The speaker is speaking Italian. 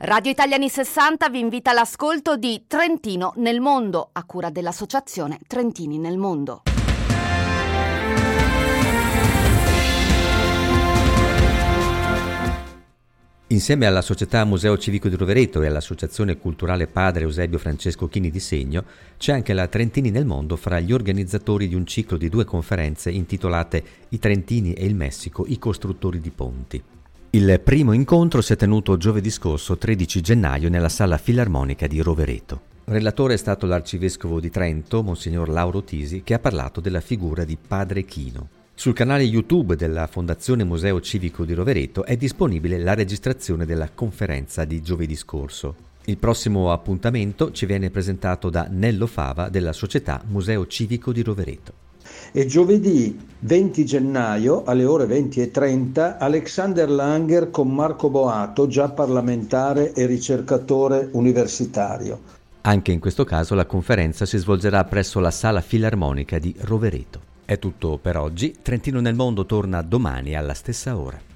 Radio Italiani 60 vi invita all'ascolto di Trentino nel mondo, a cura dell'associazione Trentini nel mondo. Insieme alla Società Museo Civico di Rovereto e all'Associazione Culturale Padre Eusebio Francesco Chini di Segno c'è anche la Trentini nel mondo fra gli organizzatori di un ciclo di 2 conferenze intitolate I Trentini e il Messico, i costruttori di ponti. Il primo incontro si è tenuto giovedì scorso 13 gennaio nella Sala Filarmonica di Rovereto. Relatore è stato l'arcivescovo di Trento, Monsignor Lauro Tisi, che ha parlato della figura di Padre Chino. Sul canale YouTube della Fondazione Museo Civico di Rovereto è disponibile la registrazione della conferenza di giovedì scorso. Il prossimo appuntamento ci viene presentato da Nello Fava della Società Museo Civico di Rovereto. E giovedì 20 gennaio alle ore 20:30 Alexander Langer con Marco Boato, già parlamentare e ricercatore universitario. Anche in questo caso la conferenza si svolgerà presso la Sala Filarmonica di Rovereto. È tutto per oggi. Trentino nel mondo torna domani alla stessa ora.